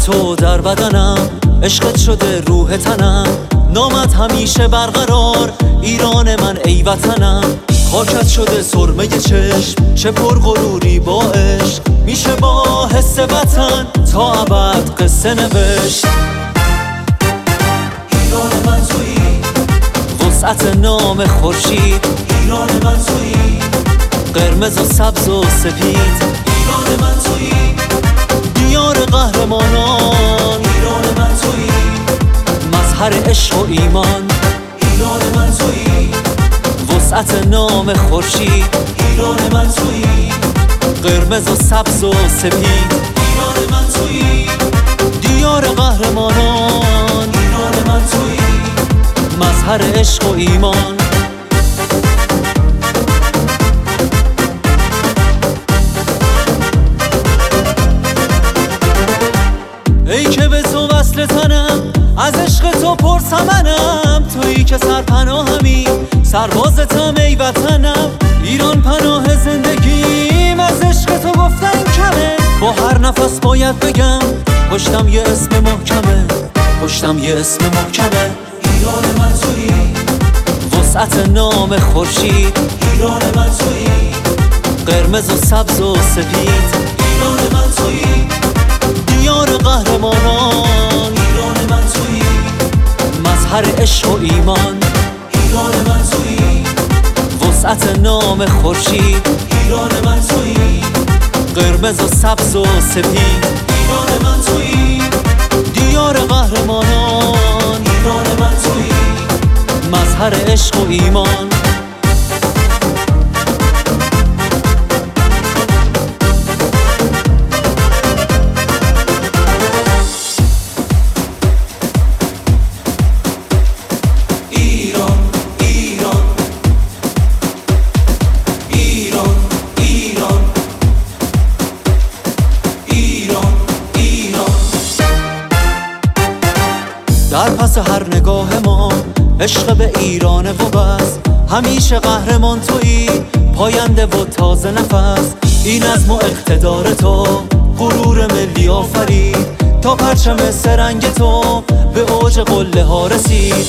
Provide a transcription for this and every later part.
تو در بدنم، عشقت شده روح تنم، نامت همیشه برقرار، ایران من ای وطنم. خاکت شده سرمه چشم، چه پرغروری با عشق، میشه با حس وطن تا ابد قصه نوشت. ایران من تویی، وسعت نام خورشید، ایران من تویی، قرمز و سبز و سپید، ایران من تویی، دیار قهرمانان، ایران من تویی، مظهر عشق و ایمان، ایران من تویی، وسعت نام خورشید، ایران من تویی، قرمز و سبز و سپید، ایران من تویی، دیار قهرمانان، ایران من تویی، مظهر عشق و ایمان. ای که به تو وصل تنم، از عشق تو پرثمنم، تویی که سرپناهمی، سربازتم ای وطنم. ایران پناه زندگیم، از عشق تو گفتن کمه، با هر نفس باید بگم پشتم یه اسم محکمه، پشتم یه اسم محکمه. ایران من تویی، وسعت نام خورشید، ایران من تویی، قرمز و سبز و سپید، ایران من تویی، دیار قهرمانان، ایران من تویی، مظهر عشق و ایمان، ایران من تویی، وسعت نام خورشید، ایران من تویی، قرمز و سبز و سپید، ایران من تویی، دیار قهرمانان، ایران من تویی، مظهر عشق و ایمان. ایران ایران ایران ایران ایران ایران. در پس هر نگاه ما عشق به ایرانه و بس، همیشه قهرمان تویی، پاینده و تازه نفس. این عزم و اقتدار تو غرور ملی آفرید، تا پرچم سرنگ تو به اوج قله ها رسید.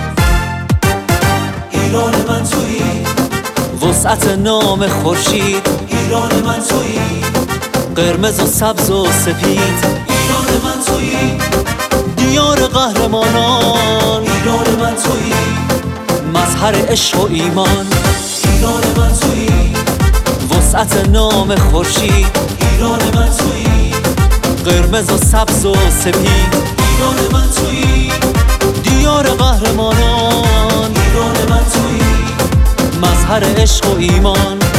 ایران من تویی، وسعت نام خورشید، ایران من تویی، قرمز و سبز و سپید، ایران من تویی، دیار قهرمانان، ایران من تویی، مظهر عشق و ایمان، ایران من تویی، وسعت نام خورشید، ایران من تویی، قرمز و سبز و سپید، ایران من تویی، دیار قهرمانان، ایران من تویی، مظهر عشق و ایمان.